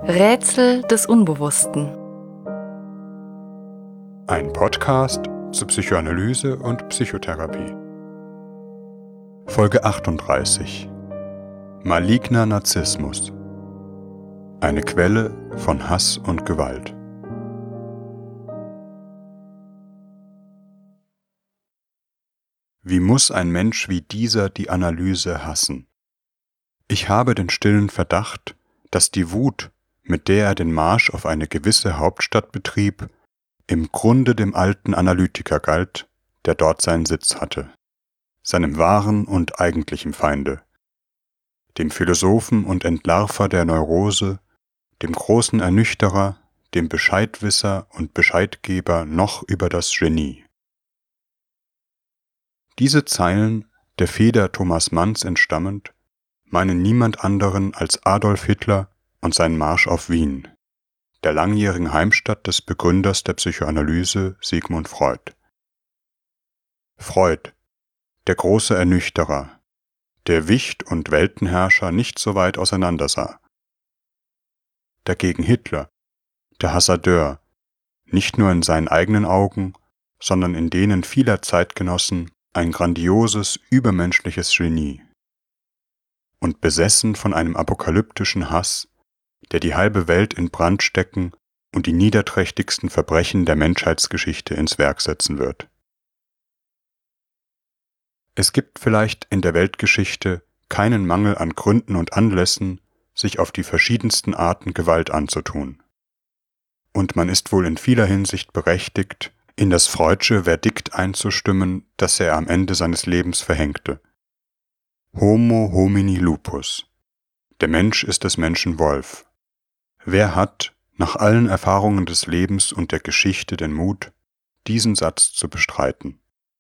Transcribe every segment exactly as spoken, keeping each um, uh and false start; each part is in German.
Rätsel des Unbewussten. Ein Podcast zu Psychoanalyse und Psychotherapie. Folge achtunddreißig. Maligner Narzissmus. Eine Quelle von Hass und Gewalt. Wie muss ein Mensch wie dieser die Analyse hassen? Ich habe den stillen Verdacht, dass die Wut, mit der er den Marsch auf eine gewisse Hauptstadt betrieb, im Grunde dem alten Analytiker galt, der dort seinen Sitz hatte, seinem wahren und eigentlichen Feinde, dem Philosophen und Entlarver der Neurose, dem großen Ernüchterer, dem Bescheidwisser und Bescheidgeber noch über das Genie. Diese Zeilen, der Feder Thomas Manns entstammend, meinen niemand anderen als Adolf Hitler und seinen Marsch auf Wien, der langjährigen Heimstatt des Begründers der Psychoanalyse Sigmund Freud. Freud, der große Ernüchterer, der Wicht und Weltenherrscher nicht so weit auseinander sah. Dagegen Hitler, der Hasardeur, nicht nur in seinen eigenen Augen, sondern in denen vieler Zeitgenossen ein grandioses, übermenschliches Genie. Und besessen von einem apokalyptischen Hass, der die halbe Welt in Brand stecken und die niederträchtigsten Verbrechen der Menschheitsgeschichte ins Werk setzen wird. Es gibt vielleicht in der Weltgeschichte keinen Mangel an Gründen und Anlässen, sich auf die verschiedensten Arten Gewalt anzutun. Und man ist wohl in vieler Hinsicht berechtigt, in das Freudsche Verdikt einzustimmen, das er am Ende seines Lebens verhängte. Homo homini lupus. Der Mensch ist des Menschen Wolf. Wer hat, nach allen Erfahrungen des Lebens und der Geschichte, den Mut, diesen Satz zu bestreiten?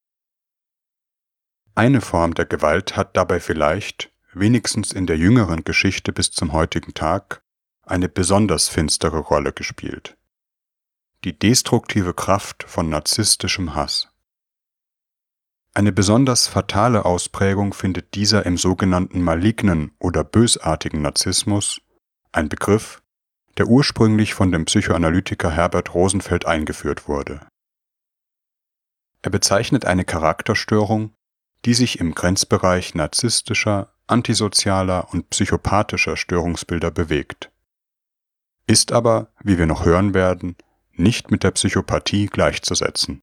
Eine Form der Gewalt hat dabei vielleicht, wenigstens in der jüngeren Geschichte bis zum heutigen Tag, eine besonders finstere Rolle gespielt. Die destruktive Kraft von narzisstischem Hass. Eine besonders fatale Ausprägung findet dieser im sogenannten malignen oder bösartigen Narzissmus, ein Begriff, der ursprünglich von dem Psychoanalytiker Herbert Rosenfeld eingeführt wurde. Er bezeichnet eine Charakterstörung, die sich im Grenzbereich narzisstischer, antisozialer und psychopathischer Störungsbilder bewegt, ist aber, wie wir noch hören werden, nicht mit der Psychopathie gleichzusetzen.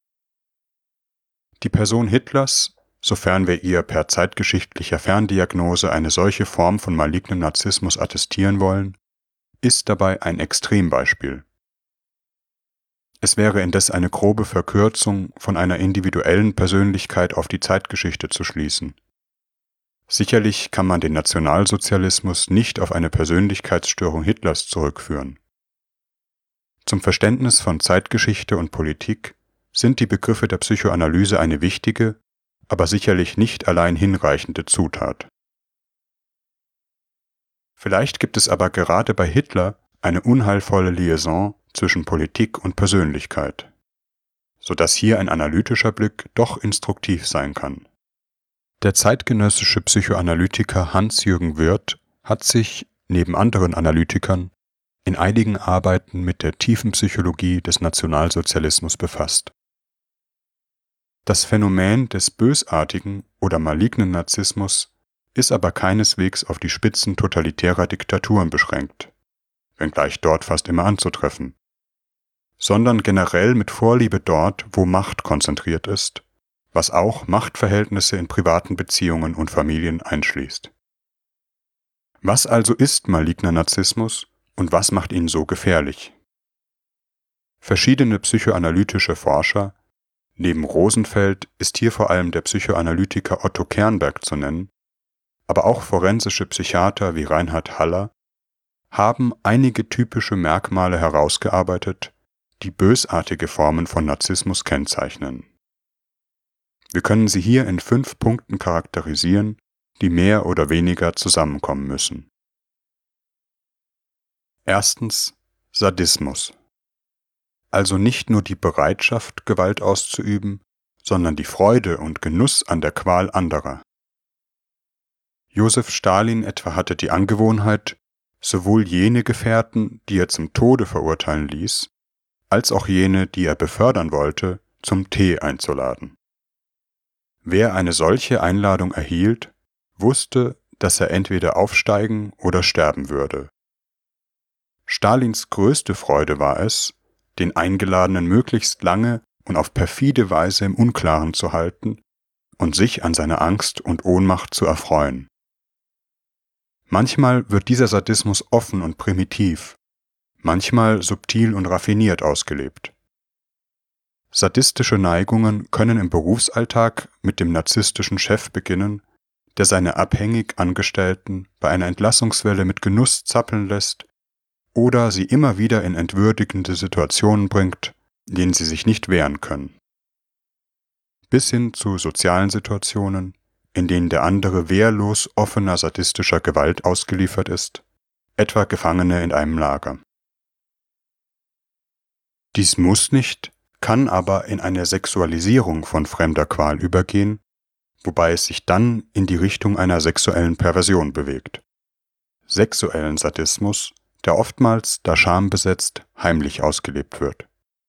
Die Person Hitlers, sofern wir ihr per zeitgeschichtlicher Ferndiagnose eine solche Form von malignem Narzissmus attestieren wollen, ist dabei ein Extrembeispiel. Es wäre indes eine grobe Verkürzung, von einer individuellen Persönlichkeit auf die Zeitgeschichte zu schließen. Sicherlich kann man den Nationalsozialismus nicht auf eine Persönlichkeitsstörung Hitlers zurückführen. Zum Verständnis von Zeitgeschichte und Politik sind die Begriffe der Psychoanalyse eine wichtige, aber sicherlich nicht allein hinreichende Zutat. Vielleicht gibt es aber gerade bei Hitler eine unheilvolle Liaison zwischen Politik und Persönlichkeit, sodass hier ein analytischer Blick doch instruktiv sein kann. Der zeitgenössische Psychoanalytiker Hans-Jürgen Wirth hat sich, neben anderen Analytikern, in einigen Arbeiten mit der tiefen Psychologie des Nationalsozialismus befasst. Das Phänomen des bösartigen oder malignen Narzissmus ist aber keineswegs auf die Spitzen totalitärer Diktaturen beschränkt, wenngleich dort fast immer anzutreffen, sondern generell mit Vorliebe dort, wo Macht konzentriert ist, was auch Machtverhältnisse in privaten Beziehungen und Familien einschließt. Was also ist maligner Narzissmus und was macht ihn so gefährlich? Verschiedene psychoanalytische Forscher, neben Rosenfeld ist hier vor allem der Psychoanalytiker Otto Kernberg zu nennen, aber auch forensische Psychiater wie Reinhard Haller, haben einige typische Merkmale herausgearbeitet, die bösartige Formen von Narzissmus kennzeichnen. Wir können sie hier in fünf Punkten charakterisieren, die mehr oder weniger zusammenkommen müssen. Erstens Sadismus. Also nicht nur die Bereitschaft, Gewalt auszuüben, sondern die Freude und Genuss an der Qual anderer. Josef Stalin etwa hatte die Angewohnheit, sowohl jene Gefährten, die er zum Tode verurteilen ließ, als auch jene, die er befördern wollte, zum Tee einzuladen. Wer eine solche Einladung erhielt, wusste, dass er entweder aufsteigen oder sterben würde. Stalins größte Freude war es, den Eingeladenen möglichst lange und auf perfide Weise im Unklaren zu halten und sich an seiner Angst und Ohnmacht zu erfreuen. Manchmal wird dieser Sadismus offen und primitiv, manchmal subtil und raffiniert ausgelebt. Sadistische Neigungen können im Berufsalltag mit dem narzisstischen Chef beginnen, der seine abhängig Angestellten bei einer Entlassungswelle mit Genuss zappeln lässt oder sie immer wieder in entwürdigende Situationen bringt, in denen sie sich nicht wehren können. Bis hin zu sozialen Situationen, in denen der andere wehrlos offener sadistischer Gewalt ausgeliefert ist, etwa Gefangene in einem Lager. Dies muss nicht, kann aber in eine Sexualisierung von fremder Qual übergehen, wobei es sich dann in die Richtung einer sexuellen Perversion bewegt. Sexuellen Sadismus, der oftmals, da schambesetzt, heimlich ausgelebt wird.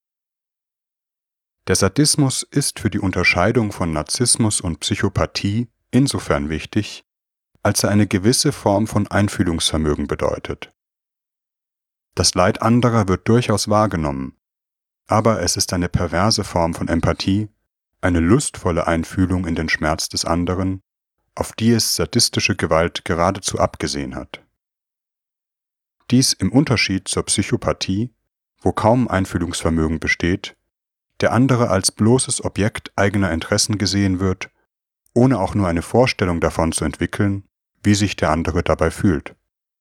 Der Sadismus ist für die Unterscheidung von Narzissmus und Psychopathie insofern wichtig, als er eine gewisse Form von Einfühlungsvermögen bedeutet. Das Leid anderer wird durchaus wahrgenommen, aber es ist eine perverse Form von Empathie, eine lustvolle Einfühlung in den Schmerz des anderen, auf die es sadistische Gewalt geradezu abgesehen hat. Dies im Unterschied zur Psychopathie, wo kaum Einfühlungsvermögen besteht, der andere als bloßes Objekt eigener Interessen gesehen wird, ohne auch nur eine Vorstellung davon zu entwickeln, wie sich der andere dabei fühlt.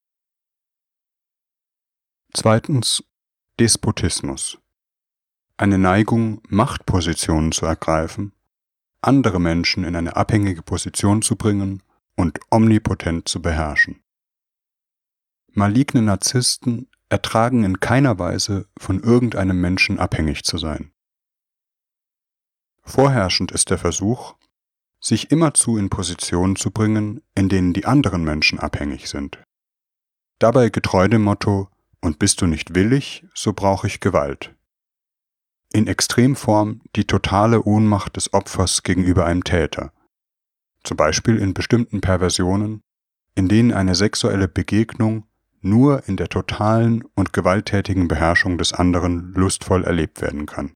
Zweitens, Despotismus. Eine Neigung, Machtpositionen zu ergreifen, andere Menschen in eine abhängige Position zu bringen und omnipotent zu beherrschen. Maligne Narzissten ertragen in keiner Weise, von irgendeinem Menschen abhängig zu sein. Vorherrschend ist der Versuch, sich immerzu in Positionen zu bringen, in denen die anderen Menschen abhängig sind. Dabei getreu dem Motto: Und bist du nicht willig, so brauche ich Gewalt. In Extremform die totale Ohnmacht des Opfers gegenüber einem Täter, zum Beispiel in bestimmten Perversionen, in denen eine sexuelle Begegnung nur in der totalen und gewalttätigen Beherrschung des anderen lustvoll erlebt werden kann.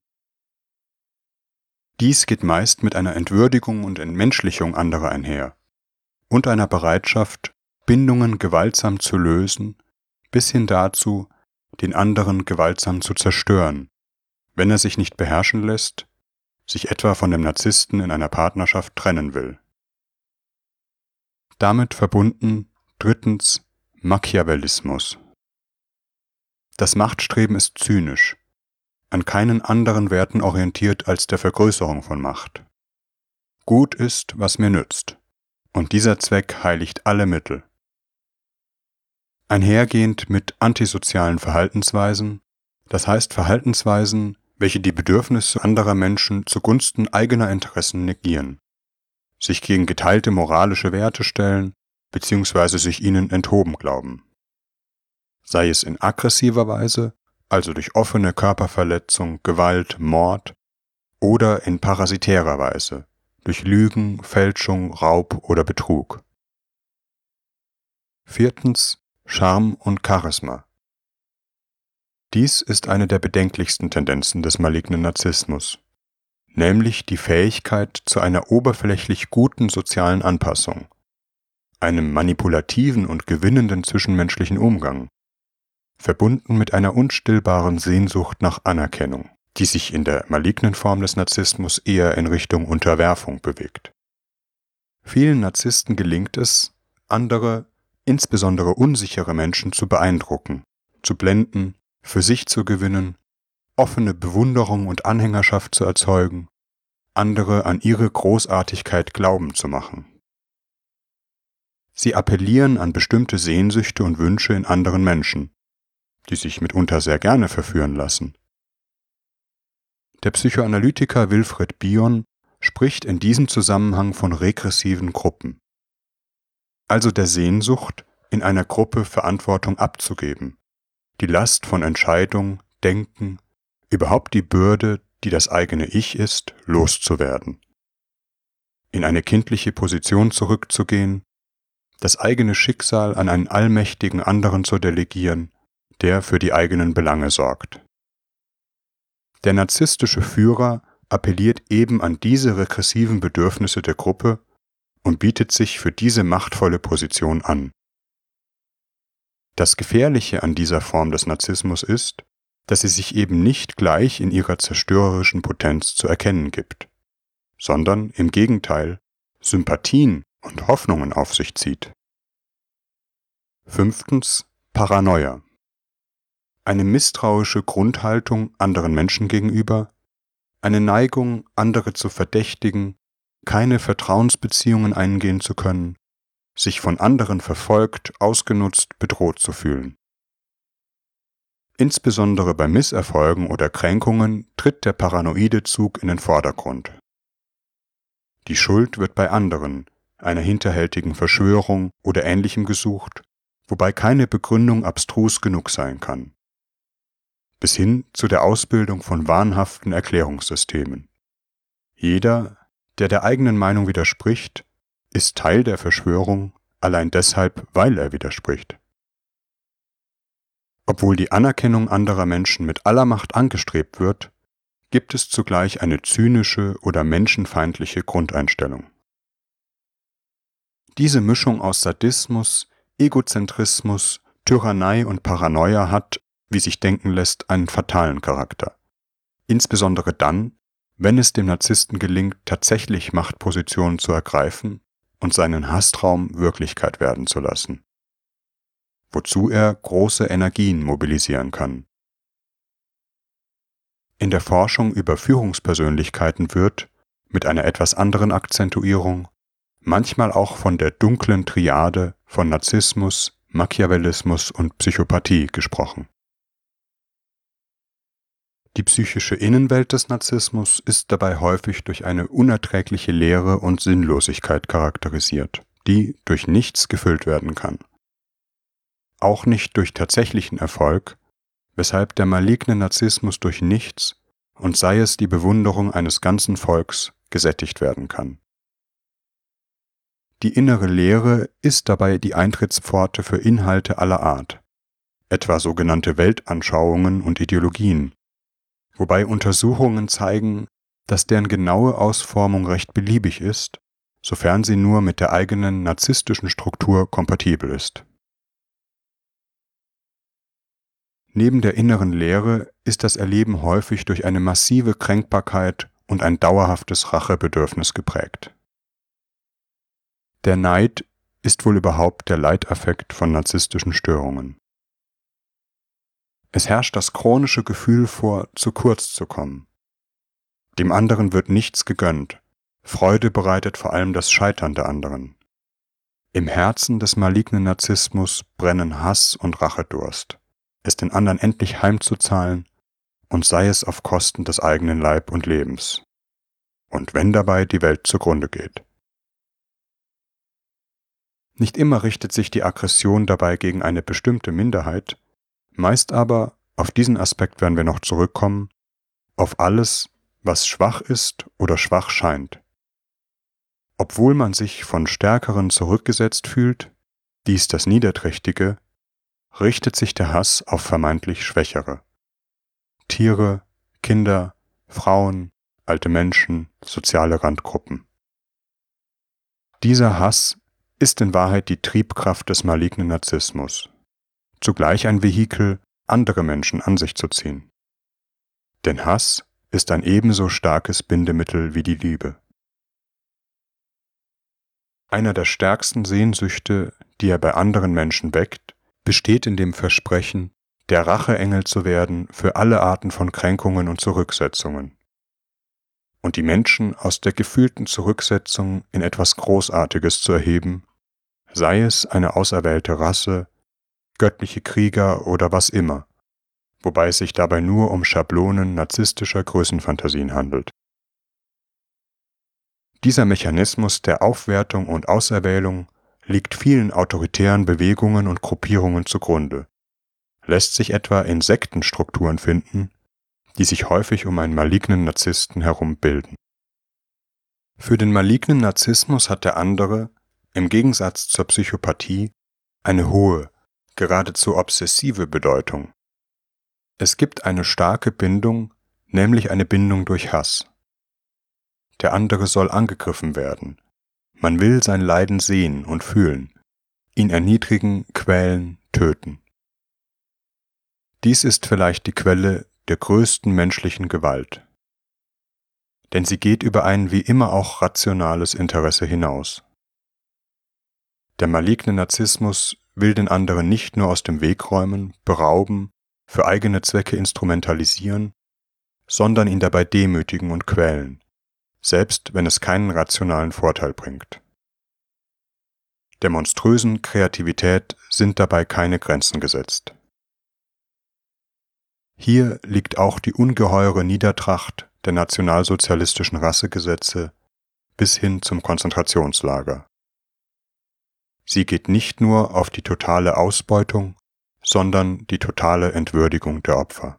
Dies geht meist mit einer Entwürdigung und Entmenschlichung anderer einher und einer Bereitschaft, Bindungen gewaltsam zu lösen, bis hin dazu, den anderen gewaltsam zu zerstören, wenn er sich nicht beherrschen lässt, sich etwa von dem Narzissten in einer Partnerschaft trennen will. Damit verbunden, drittens, Machiavellismus. Das Machtstreben ist zynisch, an keinen anderen Werten orientiert als der Vergrößerung von Macht. Gut ist, was mir nützt, und dieser Zweck heiligt alle Mittel. Einhergehend mit antisozialen Verhaltensweisen, das heißt Verhaltensweisen, welche die Bedürfnisse anderer Menschen zugunsten eigener Interessen negieren, sich gegen geteilte moralische Werte stellen bzw. sich ihnen enthoben glauben. Sei es in aggressiver Weise, also durch offene Körperverletzung, Gewalt, Mord, oder in parasitärer Weise, durch Lügen, Fälschung, Raub oder Betrug. Viertens, Charme und Charisma. Dies ist eine der bedenklichsten Tendenzen des malignen Narzissmus, nämlich die Fähigkeit zu einer oberflächlich guten sozialen Anpassung, einem manipulativen und gewinnenden zwischenmenschlichen Umgang, verbunden mit einer unstillbaren Sehnsucht nach Anerkennung, die sich in der malignen Form des Narzissmus eher in Richtung Unterwerfung bewegt. Vielen Narzissten gelingt es, andere, insbesondere unsichere Menschen zu beeindrucken, zu blenden, für sich zu gewinnen, offene Bewunderung und Anhängerschaft zu erzeugen, andere an ihre Großartigkeit glauben zu machen. Sie appellieren an bestimmte Sehnsüchte und Wünsche in anderen Menschen, die sich mitunter sehr gerne verführen lassen. Der Psychoanalytiker Wilfred Bion spricht in diesem Zusammenhang von regressiven Gruppen, also der Sehnsucht, in einer Gruppe Verantwortung abzugeben, die Last von Entscheidung, Denken, überhaupt die Bürde, die das eigene Ich ist, loszuwerden. In eine kindliche Position zurückzugehen, das eigene Schicksal an einen allmächtigen anderen zu delegieren, der für die eigenen Belange sorgt. Der narzisstische Führer appelliert eben an diese regressiven Bedürfnisse der Gruppe und bietet sich für diese machtvolle Position an. Das Gefährliche an dieser Form des Narzissmus ist, dass sie sich eben nicht gleich in ihrer zerstörerischen Potenz zu erkennen gibt, sondern im Gegenteil Sympathien und Hoffnungen auf sich zieht. Fünftens. Paranoia. Eine misstrauische Grundhaltung anderen Menschen gegenüber, eine Neigung, andere zu verdächtigen, keine Vertrauensbeziehungen eingehen zu können, sich von anderen verfolgt, ausgenutzt, bedroht zu fühlen. Insbesondere bei Misserfolgen oder Kränkungen tritt der paranoide Zug in den Vordergrund. Die Schuld wird bei anderen, einer hinterhältigen Verschwörung oder Ähnlichem gesucht, wobei keine Begründung abstrus genug sein kann. Bis hin zu der Ausbildung von wahnhaften Erklärungssystemen. Jeder, der der eigenen Meinung widerspricht, ist Teil der Verschwörung, allein deshalb, weil er widerspricht. Obwohl die Anerkennung anderer Menschen mit aller Macht angestrebt wird, gibt es zugleich eine zynische oder menschenfeindliche Grundeinstellung. Diese Mischung aus Sadismus, Egozentrismus, Tyrannei und Paranoia hat, wie sich denken lässt, einen fatalen Charakter. Insbesondere dann, wenn es dem Narzissten gelingt, tatsächlich Machtpositionen zu ergreifen und seinen Hasstraum Wirklichkeit werden zu lassen, wozu er große Energien mobilisieren kann. In der Forschung über Führungspersönlichkeiten wird, mit einer etwas anderen Akzentuierung, manchmal auch von der dunklen Triade von Narzissmus, Machiavellismus und Psychopathie gesprochen. Die psychische Innenwelt des Narzissmus ist dabei häufig durch eine unerträgliche Leere und Sinnlosigkeit charakterisiert, die durch nichts gefüllt werden kann. Auch nicht durch tatsächlichen Erfolg, weshalb der maligne Narzissmus durch nichts, und sei es die Bewunderung eines ganzen Volks, gesättigt werden kann. Die innere Leere ist dabei die Eintrittspforte für Inhalte aller Art, etwa sogenannte Weltanschauungen und Ideologien, wobei Untersuchungen zeigen, dass deren genaue Ausformung recht beliebig ist, sofern sie nur mit der eigenen narzisstischen Struktur kompatibel ist. Neben der inneren Leere ist das Erleben häufig durch eine massive Kränkbarkeit und ein dauerhaftes Rachebedürfnis geprägt. Der Neid ist wohl überhaupt der Leitaffekt von narzisstischen Störungen. Es herrscht das chronische Gefühl vor, zu kurz zu kommen. Dem anderen wird nichts gegönnt, Freude bereitet vor allem das Scheitern der anderen. Im Herzen des malignen Narzissmus brennen Hass und Rachedurst, es den anderen endlich heimzuzahlen, und sei es auf Kosten des eigenen Leib und Lebens. Und wenn dabei die Welt zugrunde geht. Nicht immer richtet sich die Aggression dabei gegen eine bestimmte Minderheit, meist aber, auf diesen Aspekt werden wir noch zurückkommen, auf alles, was schwach ist oder schwach scheint. Obwohl man sich von Stärkeren zurückgesetzt fühlt, dies das Niederträchtige, richtet sich der Hass auf vermeintlich Schwächere. Tiere, Kinder, Frauen, alte Menschen, soziale Randgruppen. Dieser Hass ist in Wahrheit die Triebkraft des malignen Narzissmus, zugleich ein Vehikel, andere Menschen an sich zu ziehen. Denn Hass ist ein ebenso starkes Bindemittel wie die Liebe. Einer der stärksten Sehnsüchte, die er bei anderen Menschen weckt, besteht in dem Versprechen, der Racheengel zu werden für alle Arten von Kränkungen und Zurücksetzungen. Und die Menschen aus der gefühlten Zurücksetzung in etwas Großartiges zu erheben, sei es eine auserwählte Rasse, göttliche Krieger oder was immer, wobei es sich dabei nur um Schablonen narzisstischer Größenfantasien handelt. Dieser Mechanismus der Aufwertung und Auserwählung liegt vielen autoritären Bewegungen und Gruppierungen zugrunde, lässt sich etwa in Sektenstrukturen finden, die sich häufig um einen malignen Narzissten herum bilden. Für den malignen Narzissmus hat der andere, im Gegensatz zur Psychopathie, eine hohe, geradezu obsessive Bedeutung. Es gibt eine starke Bindung, nämlich eine Bindung durch Hass. Der andere soll angegriffen werden. Man will sein Leiden sehen und fühlen, ihn erniedrigen, quälen, töten. Dies ist vielleicht die Quelle der größten menschlichen Gewalt. Denn sie geht über ein wie immer auch rationales Interesse hinaus. Der maligne Narzissmus will den anderen nicht nur aus dem Weg räumen, berauben, für eigene Zwecke instrumentalisieren, sondern ihn dabei demütigen und quälen, selbst wenn es keinen rationalen Vorteil bringt. Der monströsen Kreativität sind dabei keine Grenzen gesetzt. Hier liegt auch die ungeheure Niedertracht der nationalsozialistischen Rassegesetze bis hin zum Konzentrationslager. Sie geht nicht nur auf die totale Ausbeutung, sondern die totale Entwürdigung der Opfer.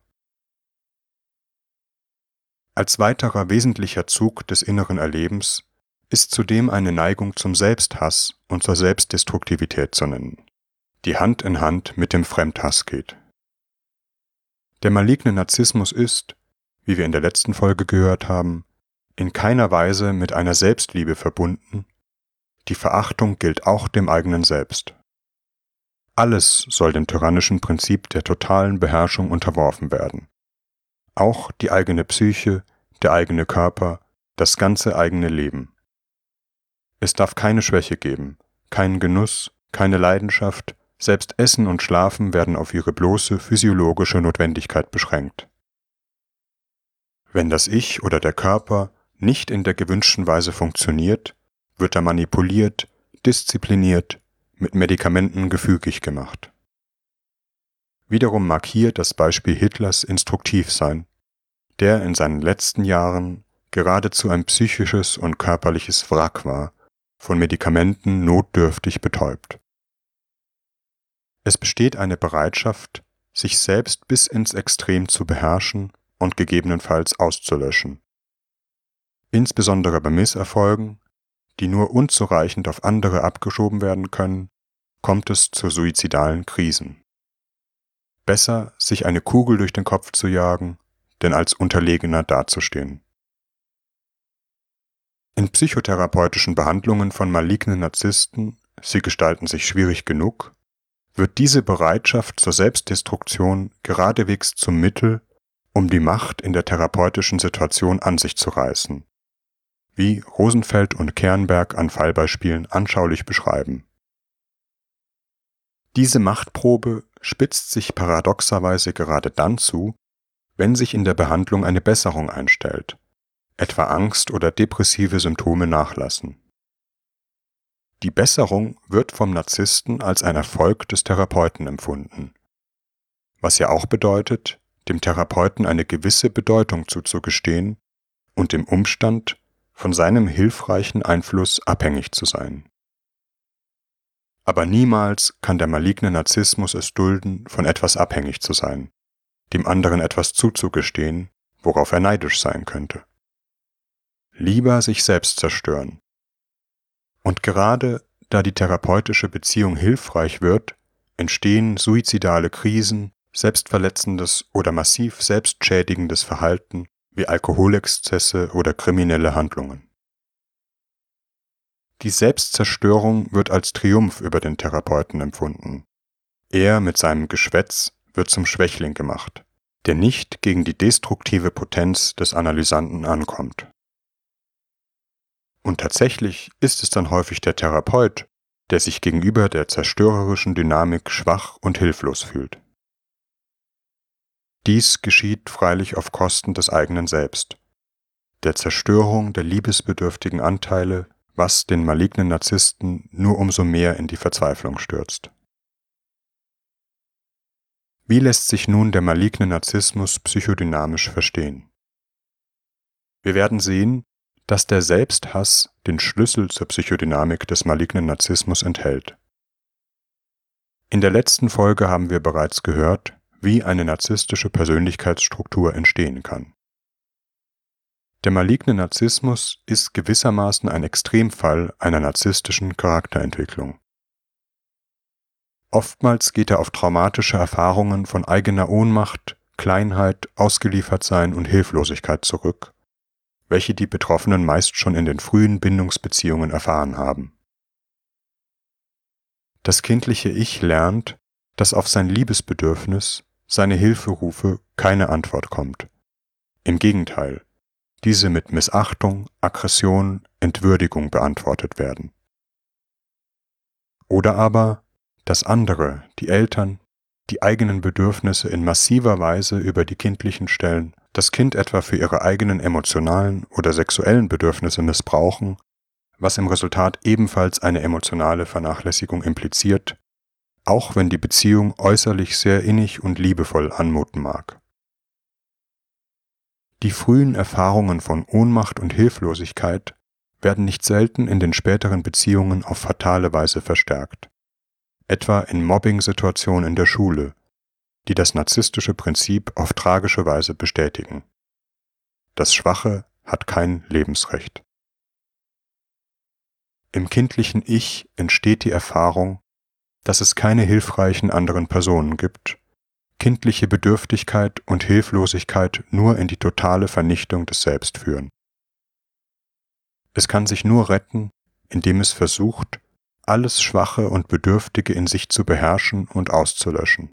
Als weiterer wesentlicher Zug des inneren Erlebens ist zudem eine Neigung zum Selbsthass und zur Selbstdestruktivität zu nennen, die Hand in Hand mit dem Fremdhass geht. Der maligne Narzissmus ist, wie wir in der letzten Folge gehört haben, in keiner Weise mit einer Selbstliebe verbunden. Die Verachtung gilt auch dem eigenen Selbst. Alles soll dem tyrannischen Prinzip der totalen Beherrschung unterworfen werden. Auch die eigene Psyche, der eigene Körper, das ganze eigene Leben. Es darf keine Schwäche geben, keinen Genuss, keine Leidenschaft, selbst Essen und Schlafen werden auf ihre bloße physiologische Notwendigkeit beschränkt. Wenn das Ich oder der Körper nicht in der gewünschten Weise funktioniert, wird er manipuliert, diszipliniert, mit Medikamenten gefügig gemacht. Wiederum mag hier das Beispiel Hitlers instruktiv sein, der in seinen letzten Jahren geradezu ein psychisches und körperliches Wrack war, von Medikamenten notdürftig betäubt. Es besteht eine Bereitschaft, sich selbst bis ins Extrem zu beherrschen und gegebenenfalls auszulöschen. Insbesondere bei Misserfolgen, die nur unzureichend auf andere abgeschoben werden können, kommt es zu suizidalen Krisen. Besser, sich eine Kugel durch den Kopf zu jagen, denn als Unterlegener dazustehen. In psychotherapeutischen Behandlungen von malignen Narzissten, sie gestalten sich schwierig genug, wird diese Bereitschaft zur Selbstdestruktion geradewegs zum Mittel, um die Macht in der therapeutischen Situation an sich zu reißen, wie Rosenfeld und Kernberg an Fallbeispielen anschaulich beschreiben. Diese Machtprobe spitzt sich paradoxerweise gerade dann zu, wenn sich in der Behandlung eine Besserung einstellt, etwa Angst oder depressive Symptome nachlassen. Die Besserung wird vom Narzissten als ein Erfolg des Therapeuten empfunden, was ja auch bedeutet, dem Therapeuten eine gewisse Bedeutung zuzugestehen und dem Umstand, von seinem hilfreichen Einfluss abhängig zu sein. Aber niemals kann der maligne Narzissmus es dulden, von etwas abhängig zu sein, dem anderen etwas zuzugestehen, worauf er neidisch sein könnte. Lieber sich selbst zerstören. Und gerade da die therapeutische Beziehung hilfreich wird, entstehen suizidale Krisen, selbstverletzendes oder massiv selbstschädigendes Verhalten wie Alkoholexzesse oder kriminelle Handlungen. Die Selbstzerstörung wird als Triumph über den Therapeuten empfunden. Er mit seinem Geschwätz wird zum Schwächling gemacht, der nicht gegen die destruktive Potenz des Analysanten ankommt. Und tatsächlich ist es dann häufig der Therapeut, der sich gegenüber der zerstörerischen Dynamik schwach und hilflos fühlt. Dies geschieht freilich auf Kosten des eigenen Selbst, der Zerstörung der liebesbedürftigen Anteile, was den malignen Narzissten nur umso mehr in die Verzweiflung stürzt. Wie lässt sich nun der maligne Narzissmus psychodynamisch verstehen? Wir werden sehen, dass der Selbsthass den Schlüssel zur Psychodynamik des malignen Narzissmus enthält. In der letzten Folge haben wir bereits gehört, wie eine narzisstische Persönlichkeitsstruktur entstehen kann. Der maligne Narzissmus ist gewissermaßen ein Extremfall einer narzisstischen Charakterentwicklung. Oftmals geht er auf traumatische Erfahrungen von eigener Ohnmacht, Kleinheit, Ausgeliefertsein und Hilflosigkeit zurück, welche die Betroffenen meist schon in den frühen Bindungsbeziehungen erfahren haben. Das kindliche Ich lernt, dass auf sein Liebesbedürfnis, seine Hilferufe keine Antwort kommt. Im Gegenteil, diese mit Missachtung, Aggression, Entwürdigung beantwortet werden. Oder aber, dass andere, die Eltern, die eigenen Bedürfnisse in massiver Weise über die kindlichen stellen, das Kind etwa für ihre eigenen emotionalen oder sexuellen Bedürfnisse missbrauchen, was im Resultat ebenfalls eine emotionale Vernachlässigung impliziert, auch wenn die Beziehung äußerlich sehr innig und liebevoll anmuten mag. Die frühen Erfahrungen von Ohnmacht und Hilflosigkeit werden nicht selten in den späteren Beziehungen auf fatale Weise verstärkt, etwa in Mobbing-Situationen in der Schule, die das narzisstische Prinzip auf tragische Weise bestätigen. Das Schwache hat kein Lebensrecht. Im kindlichen Ich entsteht die Erfahrung, dass es keine hilfreichen anderen Personen gibt, kindliche Bedürftigkeit und Hilflosigkeit nur in die totale Vernichtung des Selbst führen. Es kann sich nur retten, indem es versucht, alles Schwache und Bedürftige in sich zu beherrschen und auszulöschen.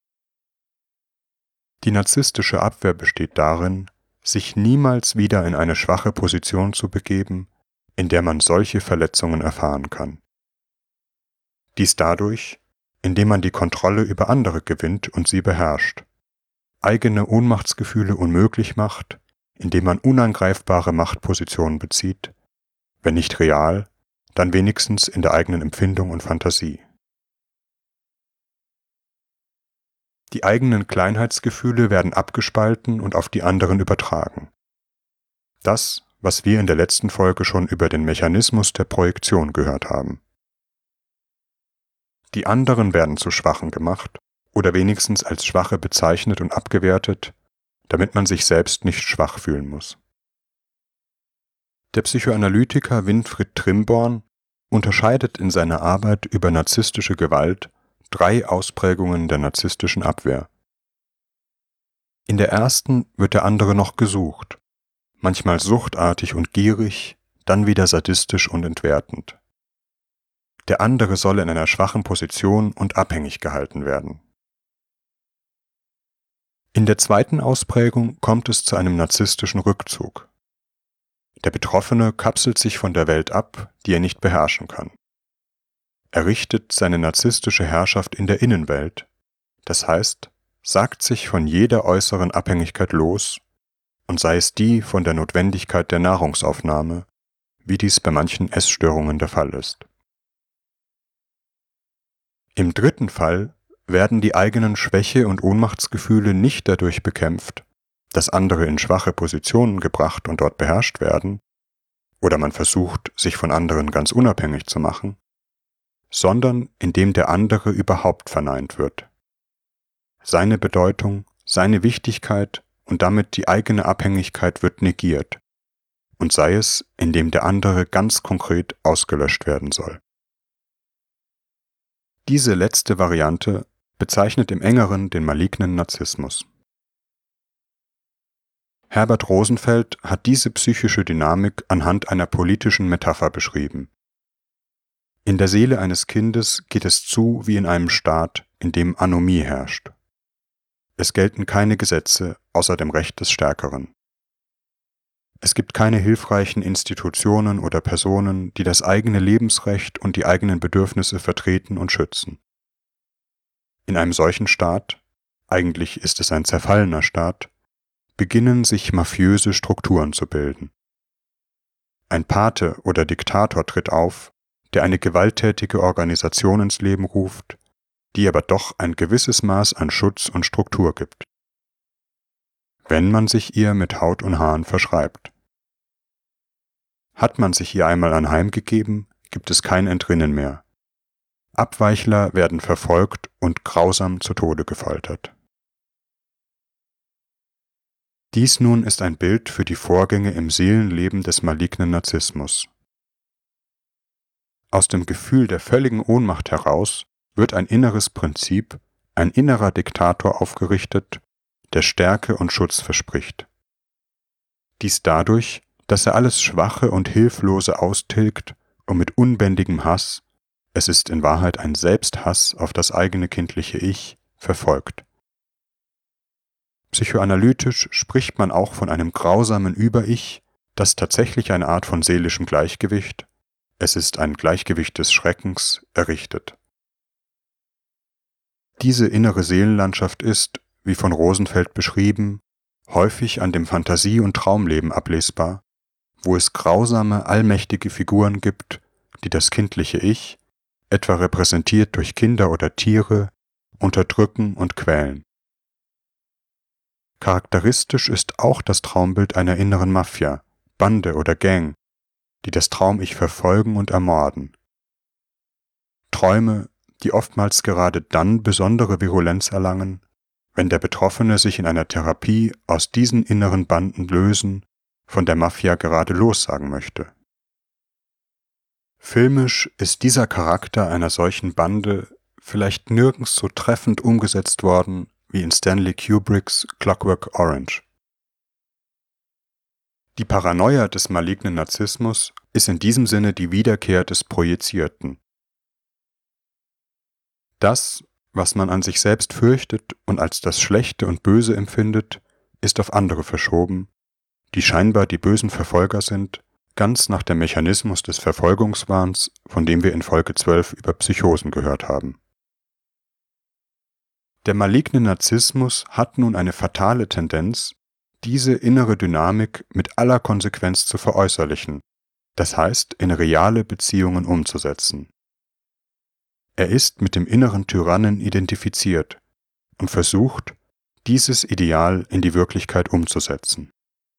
Die narzisstische Abwehr besteht darin, sich niemals wieder in eine schwache Position zu begeben, in der man solche Verletzungen erfahren kann. Dies dadurch, indem man die Kontrolle über andere gewinnt und sie beherrscht, eigene Ohnmachtsgefühle unmöglich macht, indem man unangreifbare Machtpositionen bezieht, wenn nicht real, dann wenigstens in der eigenen Empfindung und Fantasie. Die eigenen Kleinheitsgefühle werden abgespalten und auf die anderen übertragen. Das, was wir in der letzten Folge schon über den Mechanismus der Projektion gehört haben. Die anderen werden zu Schwachen gemacht oder wenigstens als Schwache bezeichnet und abgewertet, damit man sich selbst nicht schwach fühlen muss. Der Psychoanalytiker Winfried Trimborn unterscheidet in seiner Arbeit über narzisstische Gewalt drei Ausprägungen der narzisstischen Abwehr. In der ersten wird der andere noch gesucht, manchmal suchtartig und gierig, dann wieder sadistisch und entwertend. Der andere soll in einer schwachen Position und abhängig gehalten werden. In der zweiten Ausprägung kommt es zu einem narzisstischen Rückzug. Der Betroffene kapselt sich von der Welt ab, die er nicht beherrschen kann. Er richtet seine narzisstische Herrschaft in der Innenwelt, das heißt, sagt sich von jeder äußeren Abhängigkeit los, und sei es die von der Notwendigkeit der Nahrungsaufnahme, wie dies bei manchen Essstörungen der Fall ist. Im dritten Fall werden die eigenen Schwäche- und Ohnmachtsgefühle nicht dadurch bekämpft, dass andere in schwache Positionen gebracht und dort beherrscht werden, oder man versucht, sich von anderen ganz unabhängig zu machen, sondern indem der andere überhaupt verneint wird. Seine Bedeutung, seine Wichtigkeit und damit die eigene Abhängigkeit wird negiert, und sei es, indem der andere ganz konkret ausgelöscht werden soll. Diese letzte Variante bezeichnet im engeren den malignen Narzissmus. Herbert Rosenfeld hat diese psychische Dynamik anhand einer politischen Metapher beschrieben. In der Seele eines Kindes geht es zu wie in einem Staat, in dem Anomie herrscht. Es gelten keine Gesetze außer dem Recht des Stärkeren. Es gibt keine hilfreichen Institutionen oder Personen, die das eigene Lebensrecht und die eigenen Bedürfnisse vertreten und schützen. In einem solchen Staat, eigentlich ist es ein zerfallener Staat, beginnen sich mafiöse Strukturen zu bilden. Ein Pate oder Diktator tritt auf, der eine gewalttätige Organisation ins Leben ruft, die aber doch ein gewisses Maß an Schutz und Struktur gibt, wenn man sich ihr mit Haut und Haaren verschreibt. Hat man sich ihr einmal anheimgegeben, gibt es kein Entrinnen mehr. Abweichler werden verfolgt und grausam zu Tode gefoltert. Dies nun ist ein Bild für die Vorgänge im Seelenleben des malignen Narzissmus. Aus dem Gefühl der völligen Ohnmacht heraus wird ein inneres Prinzip, ein innerer Diktator aufgerichtet, der Stärke und Schutz verspricht. Dies dadurch, dass er alles Schwache und Hilflose austilgt und mit unbändigem Hass, es ist in Wahrheit ein Selbsthass auf das eigene kindliche Ich, verfolgt. Psychoanalytisch spricht man auch von einem grausamen Über-Ich, das tatsächlich eine Art von seelischem Gleichgewicht, es ist ein Gleichgewicht des Schreckens, errichtet. Diese innere Seelenlandschaft ist, wie von Rosenfeld beschrieben, häufig an dem Fantasie- und Traumleben ablesbar, wo es grausame, allmächtige Figuren gibt, die das kindliche Ich, etwa repräsentiert durch Kinder oder Tiere, unterdrücken und quälen. Charakteristisch ist auch das Traumbild einer inneren Mafia, Bande oder Gang, die das Traum-Ich verfolgen und ermorden. Träume, die oftmals gerade dann besondere Virulenz erlangen, wenn der Betroffene sich in einer Therapie aus diesen inneren Banden lösen, von der Mafia gerade lossagen möchte. Filmisch ist dieser Charakter einer solchen Bande vielleicht nirgends so treffend umgesetzt worden wie in Stanley Kubricks Clockwork Orange. Die Paranoia des malignen Narzissmus ist in diesem Sinne die Wiederkehr des Projizierten. Das, was man an sich selbst fürchtet und als das Schlechte und Böse empfindet, ist auf andere verschoben, die scheinbar die bösen Verfolger sind, ganz nach dem Mechanismus des Verfolgungswahns, von dem wir in Folge zwölf über Psychosen gehört haben. Der maligne Narzissmus hat nun eine fatale Tendenz, diese innere Dynamik mit aller Konsequenz zu veräußerlichen, das heißt in reale Beziehungen umzusetzen. Er ist mit dem inneren Tyrannen identifiziert und versucht, dieses Ideal in die Wirklichkeit umzusetzen.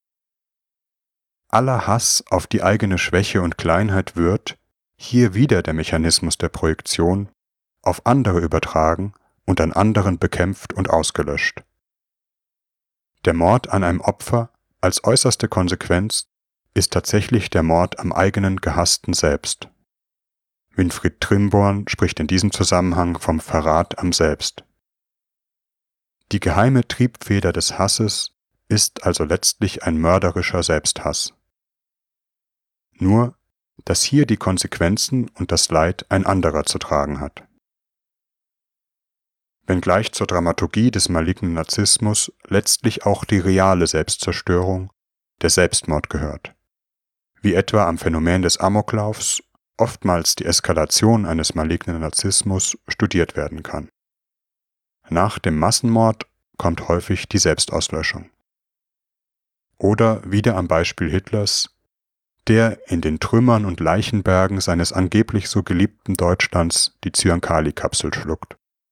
Aller Hass auf die eigene Schwäche und Kleinheit wird, hier wieder der Mechanismus der Projektion, auf andere übertragen und an anderen bekämpft und ausgelöscht. Der Mord an einem Opfer als äußerste Konsequenz ist tatsächlich der Mord am eigenen gehassten Selbst. Winfried Trimborn spricht in diesem Zusammenhang vom Verrat am Selbst. Die geheime Triebfeder des Hasses ist also letztlich ein mörderischer Selbsthass. Nur, dass hier die Konsequenzen und das Leid ein anderer zu tragen hat. Wenngleich zur Dramaturgie des malignen Narzissmus letztlich auch die reale Selbstzerstörung, der Selbstmord gehört, wie etwa am Phänomen des Amoklaufs oftmals die Eskalation eines malignen Narzissmus studiert werden kann. Nach dem Massenmord kommt häufig die Selbstauslöschung. Oder wieder am Beispiel Hitlers, der in den Trümmern und Leichenbergen seines angeblich so geliebten Deutschlands die Zyankali-Kapsel schluckt.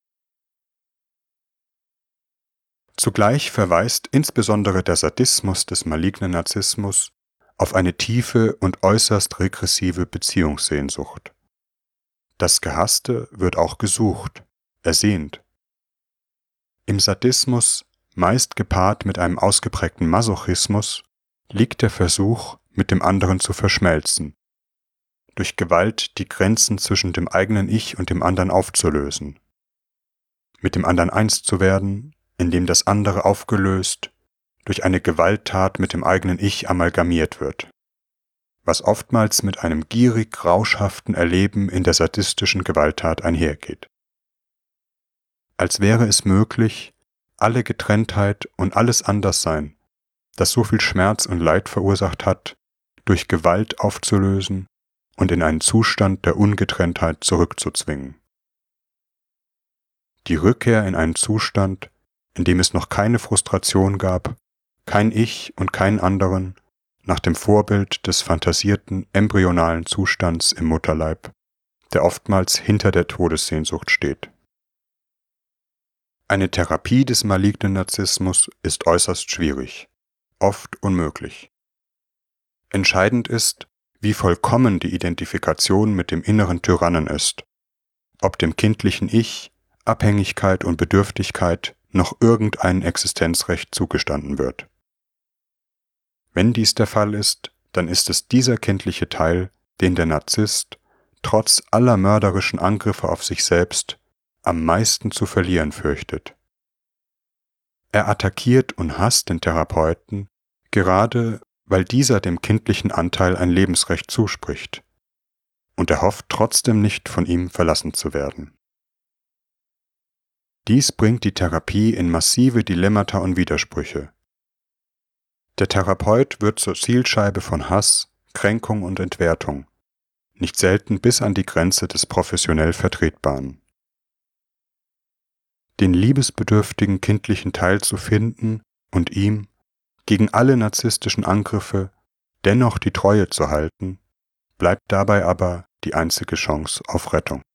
Zugleich verweist insbesondere der Sadismus des malignen Narzissmus auf eine tiefe und äußerst regressive Beziehungssehnsucht. Das Gehasste wird auch gesucht, ersehnt. Im Sadismus, meist gepaart mit einem ausgeprägten Masochismus, liegt der Versuch, mit dem anderen zu verschmelzen, durch Gewalt die Grenzen zwischen dem eigenen Ich und dem anderen aufzulösen, mit dem anderen eins zu werden, indem das andere aufgelöst, durch eine Gewalttat mit dem eigenen Ich amalgamiert wird, was oftmals mit einem gierig rauschhaften Erleben in der sadistischen Gewalttat einhergeht. Als wäre es möglich, alle Getrenntheit und alles Anderssein, das so viel Schmerz und Leid verursacht hat, durch Gewalt aufzulösen und in einen Zustand der Ungetrenntheit zurückzuzwingen. Die Rückkehr in einen Zustand, in dem es noch keine Frustration gab, kein Ich und keinen anderen, nach dem Vorbild des fantasierten embryonalen Zustands im Mutterleib, der oftmals hinter der Todessehnsucht steht. Eine Therapie des malignen Narzissmus ist äußerst schwierig, oft unmöglich. Entscheidend ist, wie vollkommen die Identifikation mit dem inneren Tyrannen ist, ob dem kindlichen Ich Abhängigkeit und Bedürftigkeit noch irgendein Existenzrecht zugestanden wird. Wenn dies der Fall ist, dann ist es dieser kindliche Teil, den der Narzisst, trotz aller mörderischen Angriffe auf sich selbst, am meisten zu verlieren fürchtet. Er attackiert und hasst den Therapeuten, gerade weil dieser dem kindlichen Anteil ein Lebensrecht zuspricht, und er hofft trotzdem nicht, von ihm verlassen zu werden. Dies bringt die Therapie in massive Dilemmata und Widersprüche. Der Therapeut wird zur Zielscheibe von Hass, Kränkung und Entwertung, nicht selten bis an die Grenze des professionell Vertretbaren. Den liebesbedürftigen kindlichen Teil zu finden und ihm, gegen alle narzisstischen Angriffe, dennoch die Treue zu halten, bleibt dabei aber die einzige Chance auf Rettung.